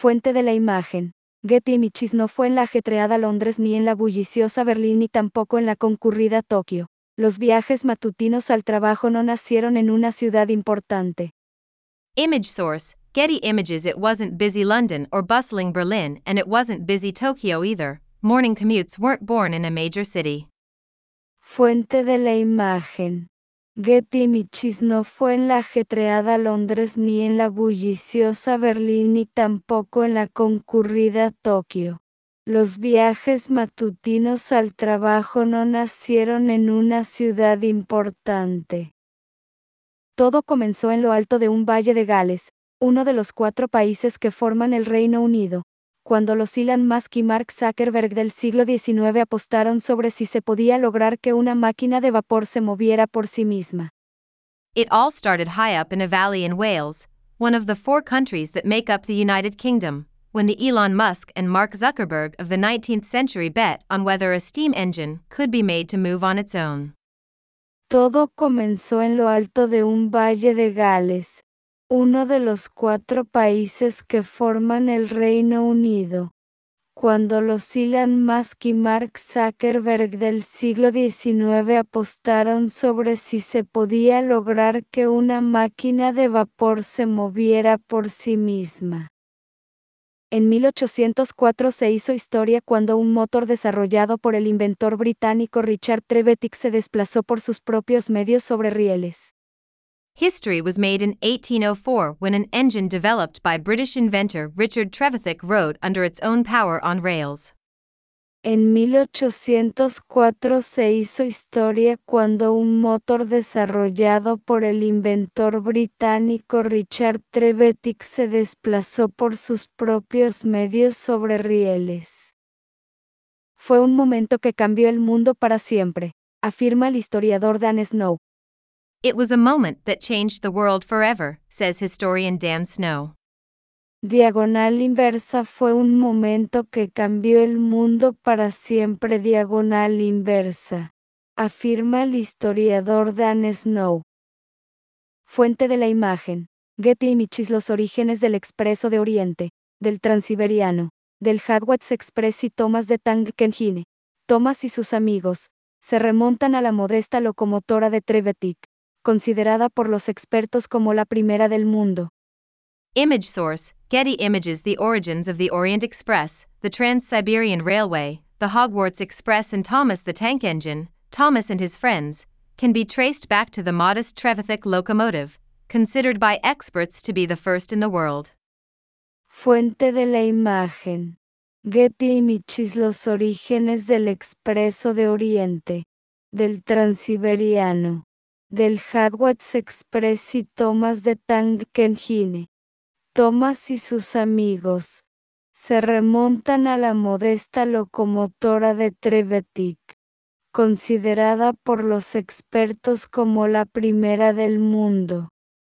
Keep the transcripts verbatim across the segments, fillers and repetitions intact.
Fuente de la imagen. Getty Images no fue en la ajetreada Londres ni en la bulliciosa Berlín ni tampoco en la concurrida Tokio. Los viajes matutinos al trabajo no nacieron en una ciudad importante. Image source, Getty Images. It wasn't busy London or bustling Berlin, and it wasn't busy Tokyo either. Morning commutes weren't born in a major city. Fuente de la imagen. Getty Images no fue en la ajetreada Londres ni en la bulliciosa Berlín ni tampoco en la concurrida Tokio. Los viajes matutinos al trabajo no nacieron en una ciudad importante. Todo comenzó en lo alto de un valle de Gales, uno de los cuatro países que forman el Reino Unido, cuando los Elon Musk y Mark Zuckerberg del siglo diecinueve apostaron sobre si se podía lograr que una máquina de vapor se moviera por sí misma. It all started high up in a valley in Wales, one of the four countries that make up the United Kingdom, when the Elon Musk and Mark Zuckerberg of the nineteenth century bet on whether a steam engine could be made to move on its own. Todo comenzó en lo alto de un valle de Gales, uno de los cuatro países que forman el Reino Unido, cuando los Elon Musk y Mark Zuckerberg del siglo diecinueve apostaron sobre si se podía lograr que una máquina de vapor se moviera por sí misma. En mil ochocientos cuatro se hizo historia cuando un motor desarrollado por el inventor británico Richard Trevithick se desplazó por sus propios medios sobre rieles. History was made in eighteen oh four when an engine developed by British inventor Richard Trevithick rode under its own power on rails. En mil ochocientos cuatro se hizo historia cuando un motor desarrollado por el inventor británico Richard Trevithick se desplazó por sus propios medios sobre rieles. Fue un momento que cambió el mundo para siempre, afirma el historiador Dan Snow. It was a moment that changed the world forever, says historian Dan Snow. Diagonal inversa fue un momento que cambió el mundo para siempre. Diagonal inversa, afirma el historiador Dan Snow. Fuente de la imagen. Getty Images. Los orígenes del Expreso de Oriente, del Transiberiano, del Hadwatz Express y Thomas de Tangenhine, Thomas y sus amigos, se remontan a la modesta locomotora de Trevithick, considerada por los expertos como la primera del mundo. Image source, Getty Images. The origins of the Orient Express, the Trans-Siberian Railway, the Hogwarts Express and Thomas the Tank Engine, Thomas and his friends, can be traced back to the modest Trevithick locomotive, considered by experts to be the first in the world. Fuente de la imagen. Getty Images. Los orígenes del Expreso de Oriente, del Transiberiano, del Hadwatz Express y Thomas de Tangenhine, Thomas y sus amigos, se remontan a la modesta locomotora de Trevithick, considerada por los expertos como la primera del mundo.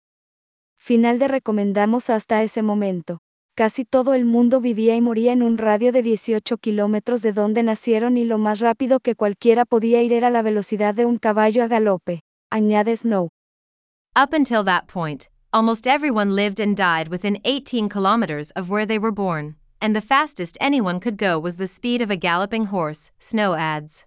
Final de recomendamos. Hasta ese momento, casi todo el mundo vivía y moría en un radio de dieciocho kilómetros de donde nacieron y lo más rápido que cualquiera podía ir era la velocidad de un caballo a galope, añade Snow. Up until that point, almost everyone lived and died within eighteen kilometers of where they were born, and the fastest anyone could go was the speed of a galloping horse, Snow adds.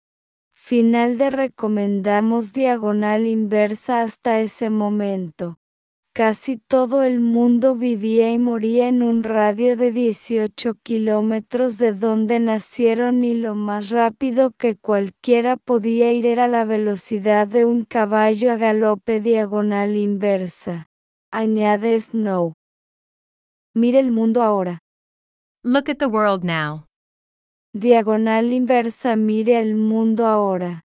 Final de recomendamos. Diagonal inversa. Hasta ese momento, casi todo el mundo vivía y moría en un radio de dieciocho kilómetros de donde nacieron y lo más rápido que cualquiera podía ir era la velocidad de un caballo a galope. Diagonal inversa, añade Snow. Mire el mundo ahora. Look at the world now. Diagonal inversa. Mire el mundo ahora.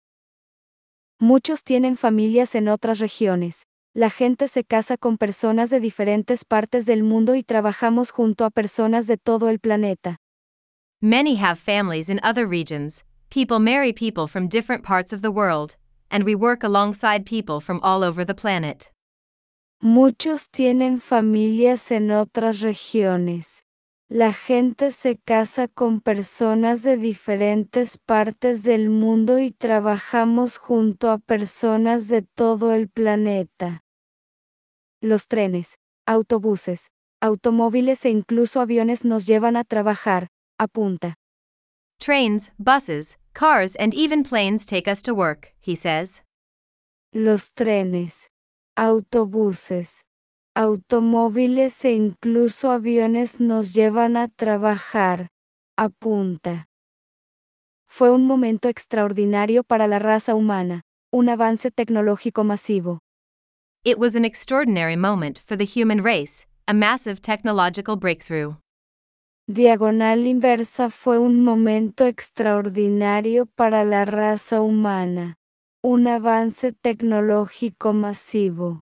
Muchos tienen familias en otras regiones. La gente se casa con personas de diferentes partes del mundo y trabajamos junto a personas de todo el planeta. Many have families in other regions. People marry people from different parts of the world, and we work alongside people from all over the planet. Muchos tienen familias en otras regiones. La gente se casa con personas de diferentes partes del mundo y trabajamos junto a personas de todo el planeta. Los trenes, autobuses, Automóviles e incluso aviones nos llevan a trabajar, apunta. Trains, buses, cars and even planes take us to work, he says. Los trenes, autobuses, automóviles e incluso aviones nos llevan a trabajar, apunta. Fue un momento extraordinario para la raza humana, un avance tecnológico masivo. It was an extraordinary moment for the human race, a massive technological breakthrough. Diagonal inversa fue un momento extraordinario para la raza humana, un avance tecnológico masivo.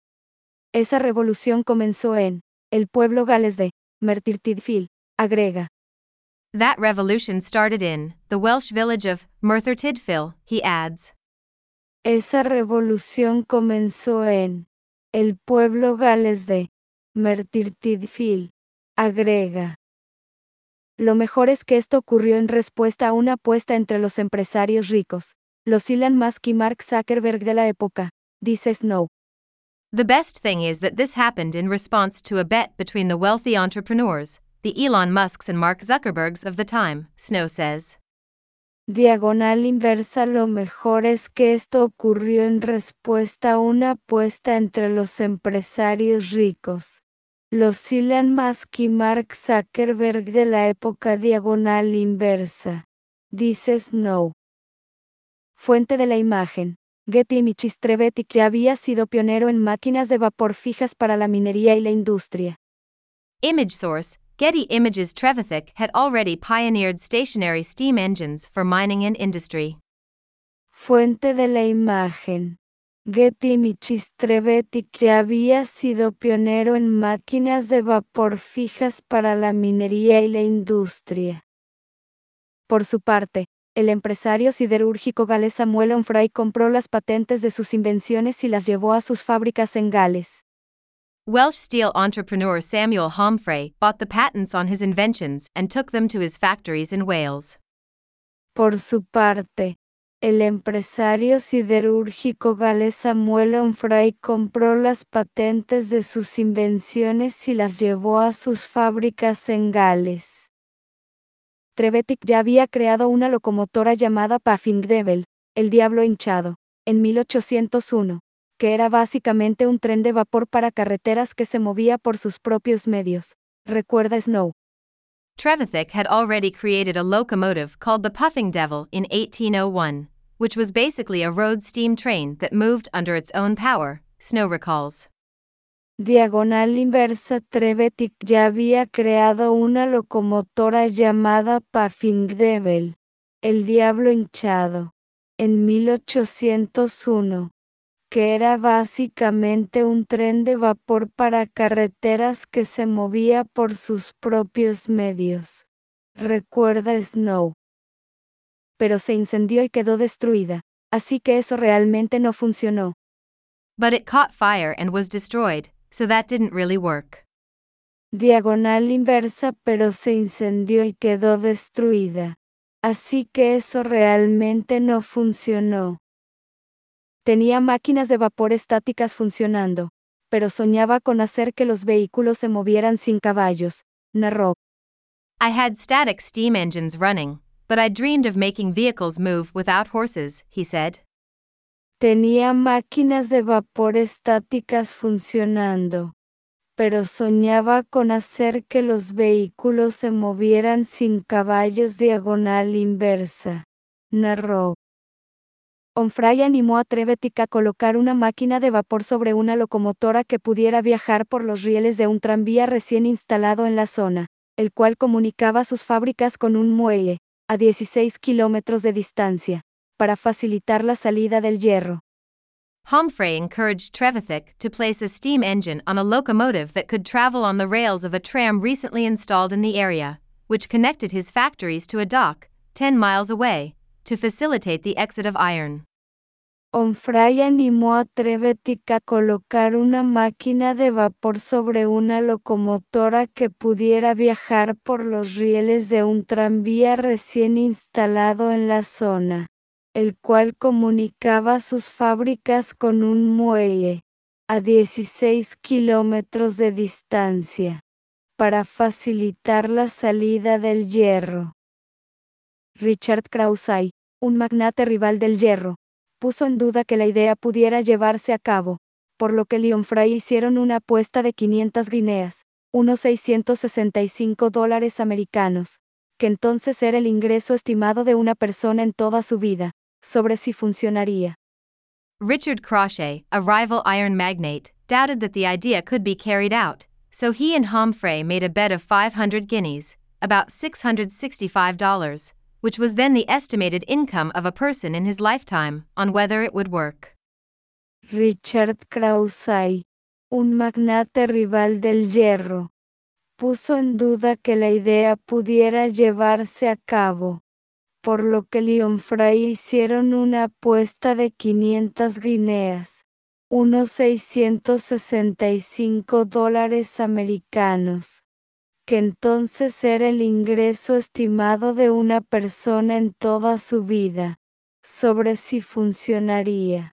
Esa revolución comenzó en el pueblo galés de Merthyr Tydfil, agrega. That revolution started in the Welsh village of Merthyr Tydfil, he adds. Esa revolución comenzó en el pueblo galés de Merthyr Tydfil, agrega. Lo mejor es que esto ocurrió en respuesta a una apuesta entre los empresarios ricos, los Elon Musk y Mark Zuckerberg de la época, dice Snow. The best thing is that this happened in response to a bet between the wealthy entrepreneurs, the Elon Musks and Mark Zuckerbergs of the time, Snow says. Diagonal inversa. Lo mejor es que esto ocurrió en respuesta a una apuesta entre los empresarios ricos, los Elon Musk y Mark Zuckerberg de la época. Diagonal inversa, dice Snow. Fuente de la imagen. Getty Images. Trevetich ya había sido pionero en máquinas de vapor fijas para la minería y la industria. Image source, Getty Images. Trevithick had already pioneered stationary steam engines for mining and industry. Fuente de la imagen. Getty Images. Trevithick ya había sido pionero en máquinas de vapor fijas para la minería y la industria. Por su parte, el empresario siderúrgico galés Samuel Onfray compró las patentes de sus invenciones y las llevó a sus fábricas en Gales. Welsh steel entrepreneur Samuel Homfray bought the patents on his inventions and took them to his factories in Wales. Por su parte, el empresario siderúrgico galés Samuel Onfray compró las patentes de sus invenciones y las llevó a sus fábricas en Gales. Trevithick ya había creado una locomotora llamada Puffing Devil, el diablo hinchado, en mil ochocientos uno, que era básicamente un tren de vapor para carreteras que se movía por sus propios medios, recuerda Snow. Trevithick had already created a locomotive called the Puffing Devil in eighteen oh one, which was basically a road steam train that moved under its own power, Snow recalls. Diagonal inversa. Trevithick ya había creado una locomotora llamada Puffing Devil, el diablo hinchado, en mil ochocientos uno, que era básicamente un tren de vapor para carreteras que se movía por sus propios medios, recuerda Snow. Pero se incendió y quedó destruida, así que eso realmente no funcionó. But it caught fire and was destroyed, so that didn't really work. Diagonal inversa. Pero se incendió y quedó destruida, así que eso realmente no funcionó. Tenía máquinas de vapor estáticas funcionando, pero soñaba con hacer que los vehículos se movieran sin caballos, narró. I had static steam engines running, but I dreamed of making vehicles move without horses, he said. Tenía máquinas de vapor estáticas funcionando, pero soñaba con hacer que los vehículos se movieran sin caballos. Diagonal inversa, narró. Onfray animó a Trevithick a colocar una máquina de vapor sobre una locomotora que pudiera viajar por los rieles de un tranvía recién instalado en la zona, el cual comunicaba sus fábricas con un muelle, a dieciséis kilómetros de distancia, para facilitar la salida del hierro. Homfray encouraged Trevithick to place a steam engine on a locomotive that could travel on the rails of a tram recently installed in the area, which connected his factories to a dock, ten miles away, to facilitate the exit of iron. Onfray animó a Trevithick a colocar una máquina de vapor sobre una locomotora que pudiera viajar por los rieles de un tranvía recién instalado en la zona, el cual comunicaba sus fábricas con un muelle, a dieciséis kilómetros de distancia, para facilitar la salida del hierro. Richard Kraussay, un magnate rival del hierro, puso en duda que la idea pudiera llevarse a cabo, por lo que Leon Fry hicieron una apuesta de quinientas guineas, unos seiscientos sesenta y cinco dólares americanos, que entonces era el ingreso estimado de una persona en toda su vida, sobre si funcionaría. Richard Craussay, a rival iron magnate, doubted that the idea could be carried out, so he and Humphrey made a bet of five hundred guineas, about six hundred sixty-five dollars, which was then the estimated income of a person in his lifetime, on whether it would work. Richard Kraussay, un magnate rival del hierro, puso en duda que la idea pudiera llevarse a cabo, por lo que Leon Fry hicieron una apuesta de quinientas guineas, unos seiscientos sesenta y cinco dólares americanos, que entonces era el ingreso estimado de una persona en toda su vida, sobre si funcionaría.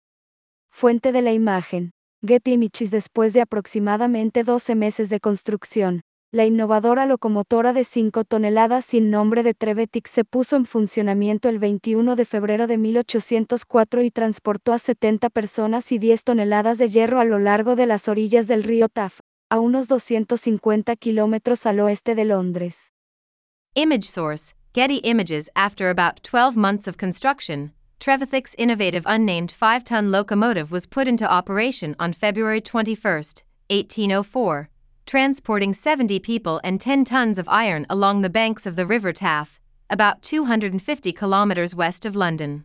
Fuente de la imagen: Getty Images. Después de aproximadamente doce meses de construcción, la innovadora locomotora de cinco toneladas sin nombre de Trevithick se puso en funcionamiento el veintiuno de febrero de mil ochocientos cuatro y transportó a setenta personas y diez toneladas de hierro a lo largo de las orillas del río Taff, a unos doscientos cincuenta kilómetros al oeste de Londres. Image source: Getty Images. After about twelve months of construction, Trevithick's innovative unnamed five-ton locomotive was put into operation on February twenty-first, eighteen oh four, transporting seventy people and ten tons of iron along the banks of the River Taff, about two hundred fifty kilometers west of London.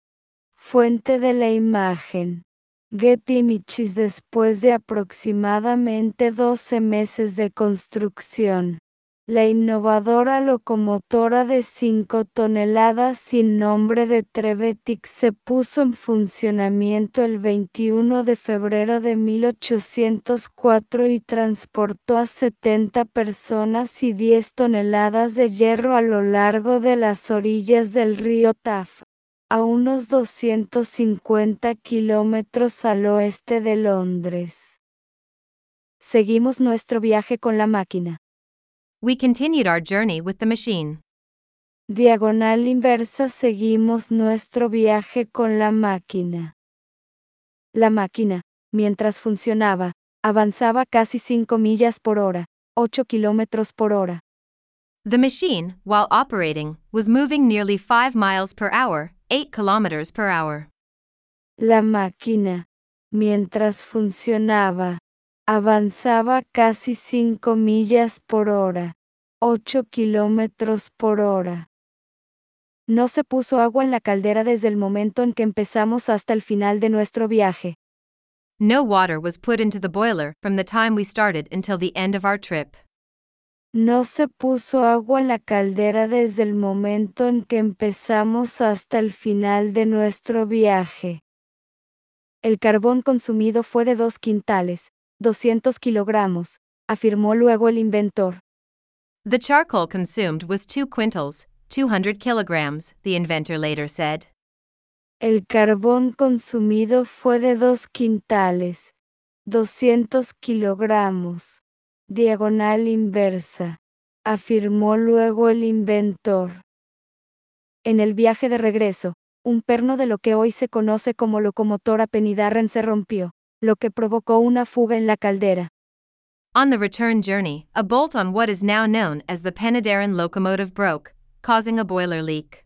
Fuente de la imagen: Getty Images. Después de aproximadamente doce meses de construcción, la innovadora locomotora de cinco toneladas sin nombre de Trevithick se puso en funcionamiento el veintiuno de febrero de mil ochocientos cuatro y transportó a setenta personas y diez toneladas de hierro a lo largo de las orillas del río Taff, a unos doscientos cincuenta kilómetros al oeste de Londres. Seguimos nuestro viaje con la máquina. We continued our journey with the machine. Diagonal inversa. Seguimos nuestro viaje con la máquina. La máquina, mientras funcionaba, avanzaba casi cinco millas por hora, ocho kilómetros por hora. The machine, while operating, was moving nearly five miles per hour, eight kilometers per hour. La máquina, mientras funcionaba, avanzaba casi cinco millas por hora, ocho kilómetros por hora. No se puso agua en la caldera desde el momento en que empezamos hasta el final de nuestro viaje. No water was put into the boiler from the time we started until the end of our trip. No se puso agua en la caldera desde el momento en que empezamos hasta el final de nuestro viaje. El carbón consumido fue de dos quintales, doscientos kilogramos, afirmó luego el inventor. The charcoal consumed was two quintals, two hundred kilograms, the inventor later said. El carbón consumido fue de dos quintales, doscientos kilogramos, diagonal inversa, afirmó luego el inventor. En el viaje de regreso, un perno de lo que hoy se conoce como locomotora Penny Darren se rompió, lo que provocó una fuga en la caldera. On the return journey, a bolt on what is now known as the Penydarren locomotive broke, causing a boiler leak.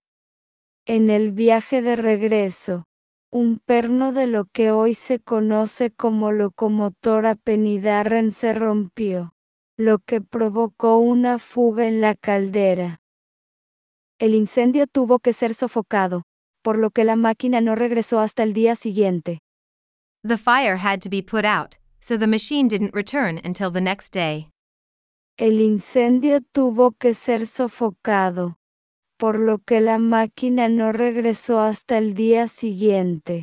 En el viaje de regreso, un perno de lo que hoy se conoce como locomotora Penny Darren se rompió, lo que provocó una fuga en la caldera. El incendio tuvo que ser sofocado, por lo que la máquina no regresó hasta el día siguiente. The fire had to be put out, so the machine didn't return until the next day. El incendio tuvo que ser sofocado, por lo que la máquina no regresó hasta el día siguiente.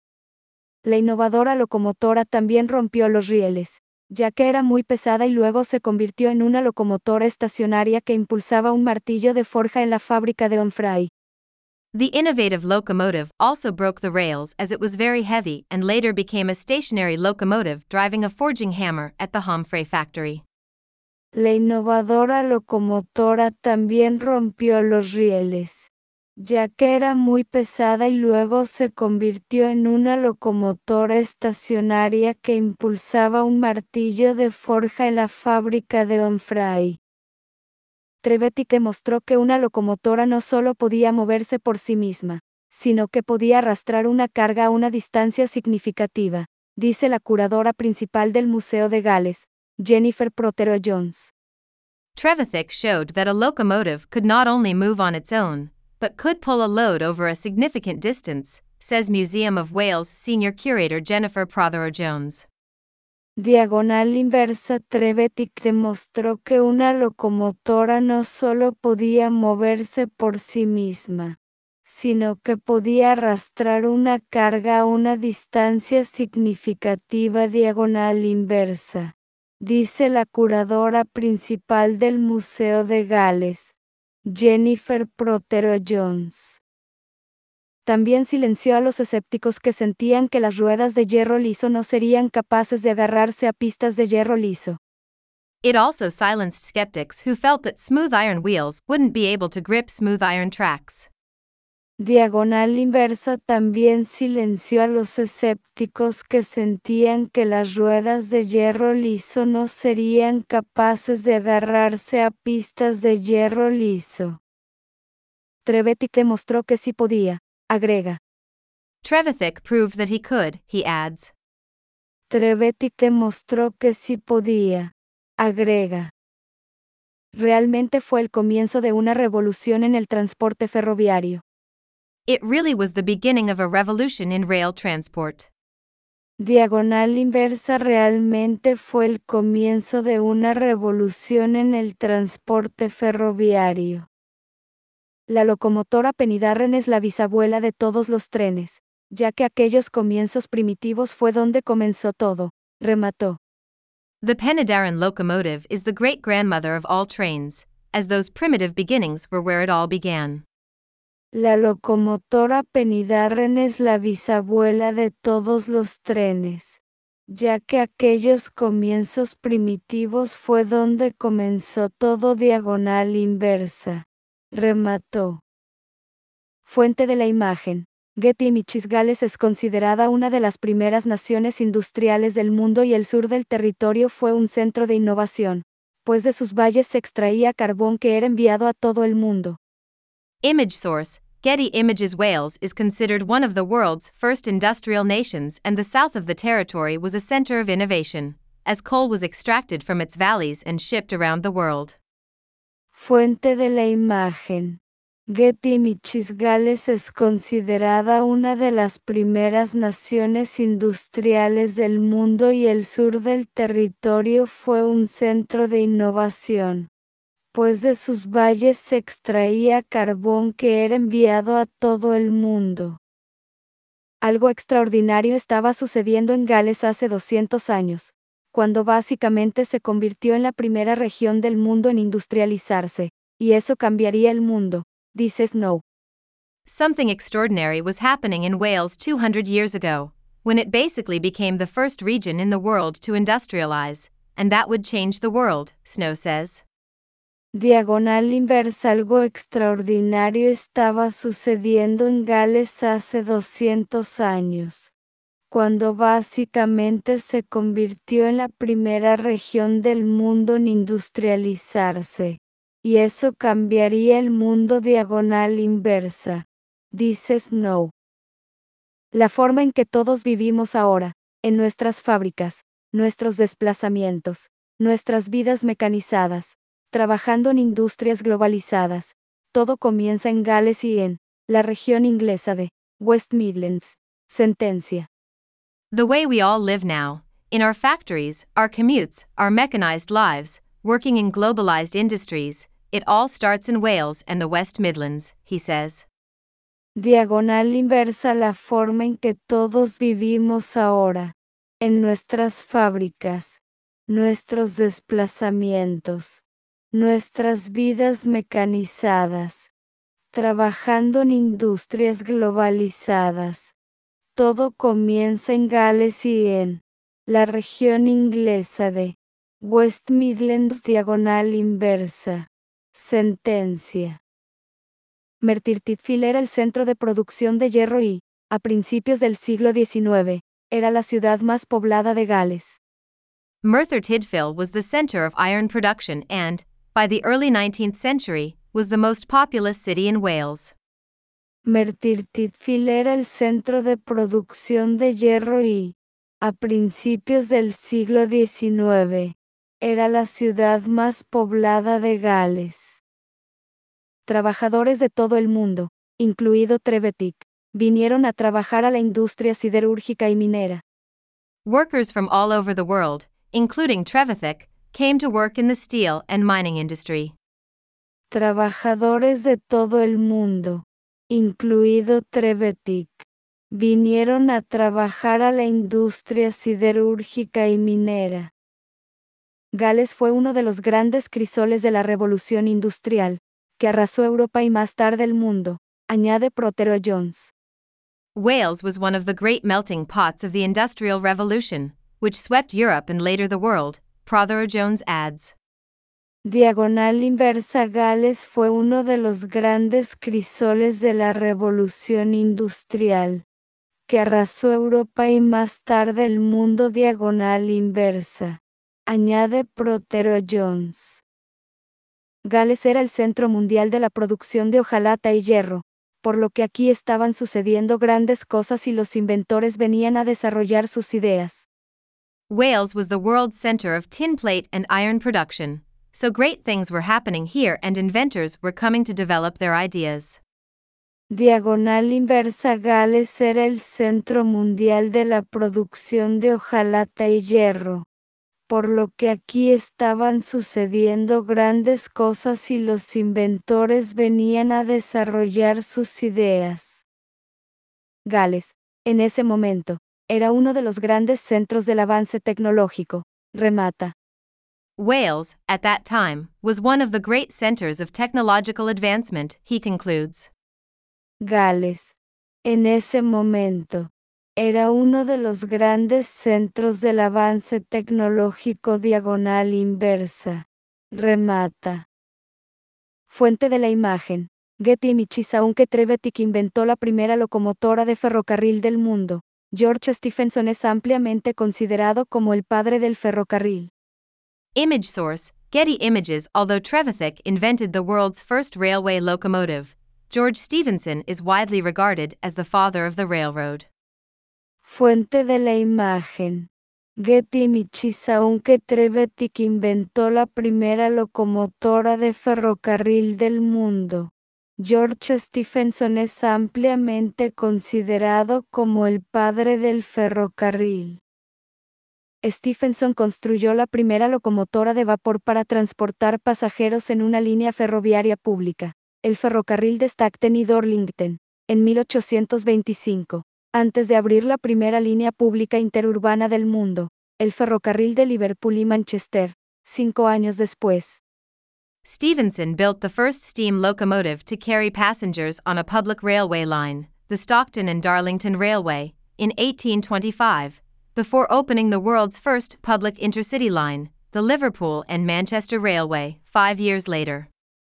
La innovadora locomotora también rompió los rieles, ya que era muy pesada y luego se convirtió en una locomotora estacionaria que impulsaba un martillo de forja en la fábrica de Onfray. The innovative locomotive also broke the rails as it was very heavy and later became a stationary locomotive driving a forging hammer at the Homfray factory. La innovadora locomotora también rompió los rieles, ya que era muy pesada y luego se convirtió en una locomotora estacionaria que impulsaba un martillo de forja en la fábrica de Homfray. Trevithick demostró que una locomotora no solo podía moverse por sí misma, sino que podía arrastrar una carga a una distancia significativa, dice la curadora principal del Museo de Gales, Jennifer Protheroe-Jones. Trevithick showed that a locomotive could not only move on its own, but could pull a load over a significant distance, says Museum of Wales senior curator Jennifer Protheroe-Jones. Diagonal inversa. Trevithick demostró que una locomotora no solo podía moverse por sí misma, sino que podía arrastrar una carga a una distancia significativa. Diagonal inversa, dice la curadora principal del Museo de Gales, Jennifer Protheroe-Jones. También silenció a los escépticos que sentían que las ruedas de hierro liso no serían capaces de agarrarse a pistas de hierro liso. It also silenced skeptics who felt that smooth iron wheels wouldn't be able to grip smooth iron tracks. Diagonal inversa. También silenció a los escépticos que sentían que las ruedas de hierro liso no serían capaces de agarrarse a pistas de hierro liso. Trevithick demostró que sí podía, agrega. Trevithick proved that he could, he adds. Trevithick demostró que sí podía, agrega. Realmente fue el comienzo de una revolución en el transporte ferroviario. It really was the beginning of a revolution in rail transport. Diagonal inversa. Realmente fue el comienzo de una revolución en el transporte ferroviario. La locomotora Penny Darren es la bisabuela de todos los trenes, ya que aquellos comienzos primitivos fue donde comenzó todo, remató. The Penydarren locomotive is the great-grandmother of all trains, as those primitive beginnings were where it all began. La locomotora Penny Darren es la bisabuela de todos los trenes, ya que aquellos comienzos primitivos fue donde comenzó todo. Diagonal inversa, remató. Fuente de la imagen. Getty Images. Gales es considerada una de las primeras naciones industriales del mundo y el sur del territorio fue un centro de innovación, pues de sus valles se extraía carbón que era enviado a todo el mundo. Image source: Getty Images. Wales is considered one of the world's first industrial nations, and the south of the territory was a center of innovation, as coal was extracted from its valleys and shipped around the world. Fuente de la imagen. Getty Images. Gales es considerada una de las primeras naciones industriales del mundo y el sur del territorio fue un centro de innovación, pues de sus valles se extraía carbón que era enviado a todo el mundo. Algo extraordinario estaba sucediendo en Gales hace doscientos años, cuando básicamente se convirtió en la primera región del mundo en industrializarse, y eso cambiaría el mundo, dice Snow. Something extraordinary was happening in Wales two hundred years ago, when it basically became the first region in the world to industrialize, and that would change the world, Snow says. Diagonal inversa. Algo extraordinario estaba sucediendo en Gales hace doscientos años, cuando básicamente se convirtió en la primera región del mundo en industrializarse, y eso cambiaría el mundo. Diagonal inversa, dice Snow. La forma en que todos vivimos ahora, en nuestras fábricas, nuestros desplazamientos, nuestras vidas mecanizadas, trabajando en industrias globalizadas, todo comienza en Gales y en la región inglesa de West Midlands. Sentencia. The way we all live now, in our factories, our commutes, our mechanized lives, working in globalized industries, it all starts in Wales and the West Midlands, he says. Diagonal inversa. La forma en que todos vivimos ahora, en nuestras fábricas, nuestros desplazamientos, nuestras vidas mecanizadas, trabajando en industrias globalizadas. Todo comienza en Gales y en la región inglesa de West Midlands diagonal inversa. Sentencia. Merthyr Tydfil era el centro de producción de hierro y, a principios del siglo diecinueve, era la ciudad más poblada de Gales. Merthyr Tydfil was the center of iron production and, by the early nineteenth century, was the most populous city in Wales. Merthyr Tydfil era el centro de producción de hierro y, a principios del siglo diecinueve, era la ciudad más poblada de Gales. Trabajadores de todo el mundo, incluido Trevithick, vinieron a trabajar a la industria siderúrgica y minera. Workers from all over the world, including Trevithick, came to work in the steel and mining industry. Trabajadores de todo el mundo, incluido Trevithick, vinieron a trabajar a la industria siderúrgica y minera. Gales fue uno de los grandes crisoles de la revolución industrial, que arrasó Europa y más tarde el mundo, añade Prothero Jones. Wales was one of the great melting pots of the Industrial Revolution, which swept Europe and later the world, Prothero Jones adds. Diagonal inversa. Gales fue uno de los grandes crisoles de la revolución industrial, que arrasó Europa y más tarde el mundo. Diagonal inversa. Añade Prothero Jones. Gales era el centro mundial de la producción de hojalata y hierro, por lo que aquí estaban sucediendo grandes cosas y los inventores venían a desarrollar sus ideas. Wales was the world center of tin plate and iron production, so great things were happening here and inventors were coming to develop their ideas. Diagonal inversa. Gales era el centro mundial de la producción de hojalata y hierro, por lo que aquí estaban sucediendo grandes cosas y los inventores venían a desarrollar sus ideas. Gales, en ese momento, era uno de los grandes centros del avance tecnológico, remata. Wales, at that time, was one of the great centers of technological advancement, he concludes. Gales, en ese momento, era uno de los grandes centros del avance tecnológico. Diagonal inversa. Remata. Fuente de la imagen. Getty Images. Aunque Trevithick inventó la primera locomotora de ferrocarril del mundo, George Stephenson es ampliamente considerado como el padre del ferrocarril. Image source, Getty Images. Although Trevithick invented the world's first railway locomotive, George Stephenson is widely regarded as the father of the railroad. Fuente de la imagen. Getty Images. Aunque Trevithick inventó la primera locomotora de ferrocarril del mundo, George Stephenson es ampliamente considerado como el padre del ferrocarril. Stephenson construyó la primera locomotora de vapor para transportar pasajeros en una línea ferroviaria pública, el ferrocarril de Stockton y Darlington, en mil ochocientos veinticinco, antes de abrir la primera línea pública interurbana del mundo, el ferrocarril de Liverpool y Manchester, cinco años después. Stephenson built the first steam locomotive to carry passengers on a public railway line, the Stockton and Darlington Railway, in eighteen twenty-five, before opening the world's first public intercity line, the Liverpool and Manchester Railway, five years later.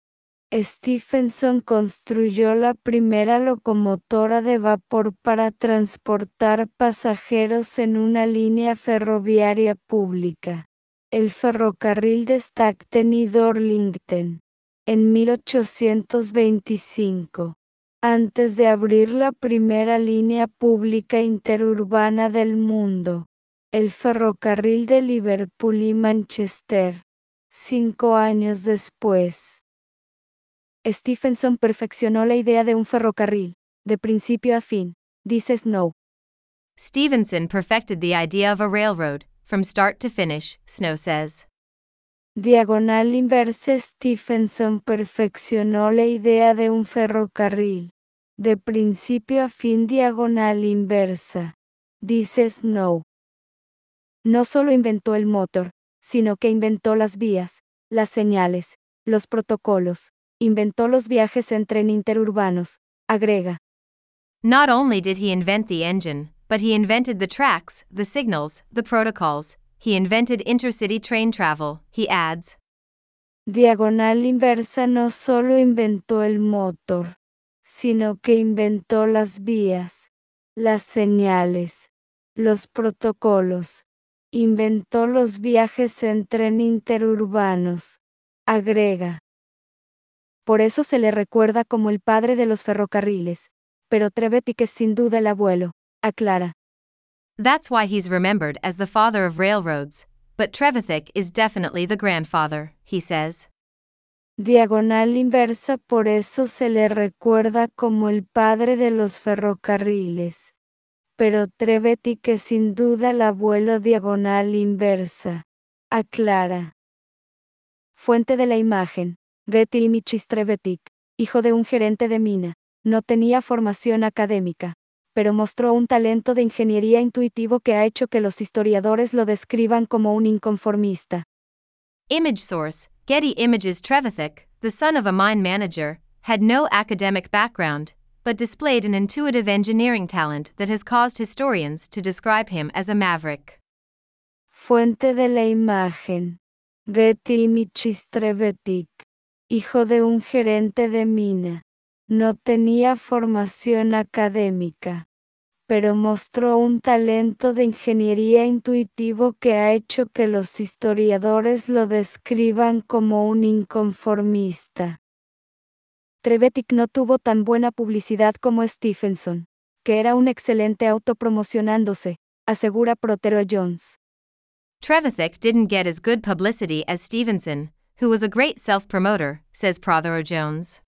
Stephenson construyó la primera locomotora de vapor para transportar pasajeros en una línea ferroviaria pública, el ferrocarril de Stockton y Darlington, en mil ochocientos veinticinco, antes de abrir la primera línea pública interurbana del mundo, el ferrocarril de Liverpool y Manchester, cinco años después. Stephenson perfeccionó la idea de un ferrocarril, de principio a fin, dice Snow. Stephenson perfected the idea of a railroad, from start to finish, Snow says. Diagonal inversa. Stephenson perfeccionó la idea de un ferrocarril, de principio a fin. Diagonal inversa, dice Snow. No solo inventó el motor, sino que inventó las vías, las señales, los protocolos, inventó los viajes en tren interurbanos, agrega. Not only did he invent the engine, but he invented the tracks, the signals, the protocols. He invented intercity train travel, he adds. Diagonal inversa no solo inventó el motor, sino que inventó las vías, las señales, los protocolos, inventó los viajes en tren interurbanos, agrega. Por eso se le recuerda como el padre de los ferrocarriles, pero Trevithick es sin duda el abuelo, aclara. That's why he's remembered as the father of railroads, but Trevithick is definitely the grandfather, he says. Diagonal inversa, por eso se le recuerda como el padre de los ferrocarriles, pero Trevithick es sin duda el abuelo. Diagonal inversa, aclara. Fuente de la imagen, Getty Images. Trevithick, hijo de un gerente de mina, no tenía formación académica, pero mostró un talento de ingeniería intuitivo que ha hecho que los historiadores lo describan como un inconformista. Image source, Getty Images. Trevithick, the son of a mine manager, had no academic background, but displayed an intuitive engineering talent that has caused historians to describe him as a maverick. Fuente de la imagen, Getty Images. Trevithick, hijo de un gerente de mina, no tenía formación académica, pero mostró un talento de ingeniería intuitivo que ha hecho que los historiadores lo describan como un inconformista. Trevithick no tuvo tan buena publicidad como Stephenson, que era un excelente autopromocionándose, asegura Prothero Jones. Trevithick didn't get as good publicity as Stephenson, who was a great self-promoter, says Prothero Jones.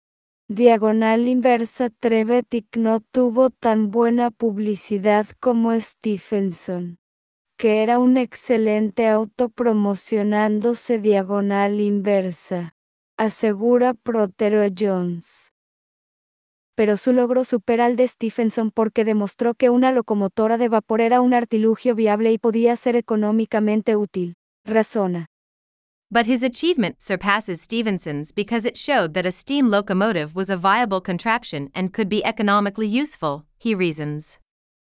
Diagonal inversa. Trevithick no tuvo tan buena publicidad como Stephenson, que era un excelente autopromocionándose. Diagonal inversa, asegura Prothero Jones. Pero su logro supera al de Stephenson porque demostró que una locomotora de vapor era un artilugio viable y podía ser económicamente útil, razona. But his achievement surpasses Stephenson's because it showed that a steam locomotive was a viable contraption and could be economically useful, he reasons.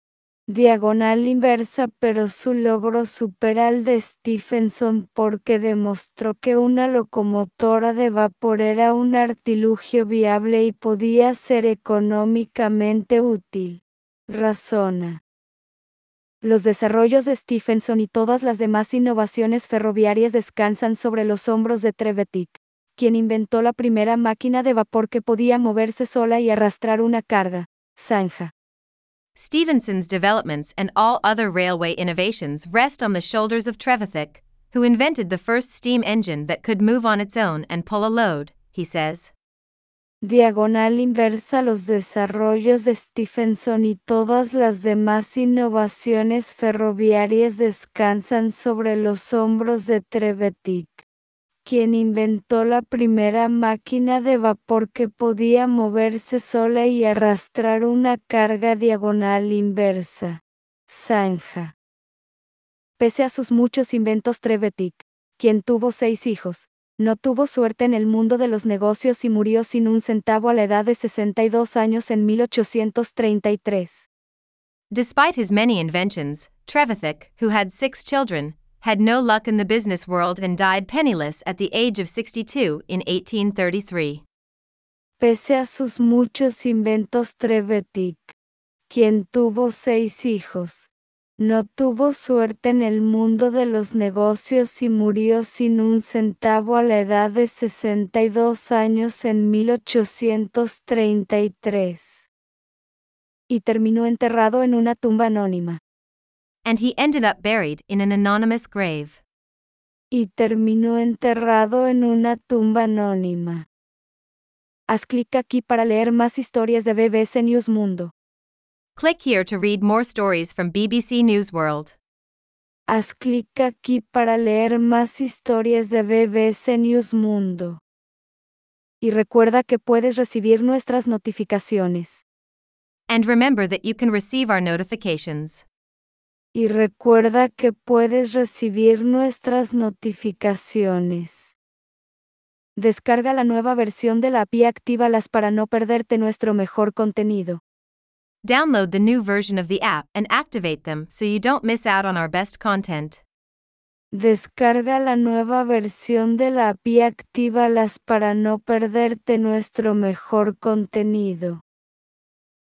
Diagonal inversa, pero su logro supera al de Stephenson porque demostró que una locomotora de vapor era un artilugio viable y podía ser económicamente útil, razona. Los desarrollos de Stephenson y todas las demás innovaciones ferroviarias descansan sobre los hombros de Trevithick, quien inventó la primera máquina de vapor que podía moverse sola y arrastrar una carga, zanja. Stephenson's developments and all other railway innovations rest on the shoulders of Trevithick, who invented the first steam engine that could move on its own and pull a load, he says. Diagonal inversa. Los desarrollos de Stephenson y todas las demás innovaciones ferroviarias descansan sobre los hombros de Trevithick, quien inventó la primera máquina de vapor que podía moverse sola y arrastrar una carga. Diagonal inversa, zanja. Pese a sus muchos inventos, Trevithick, quien tuvo seis hijos, no tuvo suerte en el mundo de los negocios y murió sin un centavo a la edad de sesenta y dos años en mil ochocientos treinta y tres. Despite his many inventions, Trevithick, who had six children, had no luck in the business world and died penniless at the age of sixty-two in eighteen thirty-three. Pese a sus muchos inventos, Trevithick, quien tuvo seis hijos, no tuvo suerte en el mundo de los negocios y murió sin un centavo a la edad de sesenta y dos años en mil ochocientos treinta y tres. Y terminó enterrado en una tumba anónima. And he ended up buried in an anonymous grave. Y terminó enterrado en una tumba anónima. Haz clic aquí para leer más historias de B B C News Mundo. Click here to read more stories from B B C News World. Haz clic aquí para leer más historias de B B C News Mundo. Y recuerda que puedes recibir nuestras notificaciones. And remember that you can receive our notifications. Y recuerda que puedes recibir nuestras notificaciones. Descarga la nueva versión de la app y actívalas para no perderte nuestro mejor contenido. Download the new version of the app and activate them so you don't miss out on our best content. Descarga la nueva versión de la app y actívalas para no perderte nuestro mejor contenido.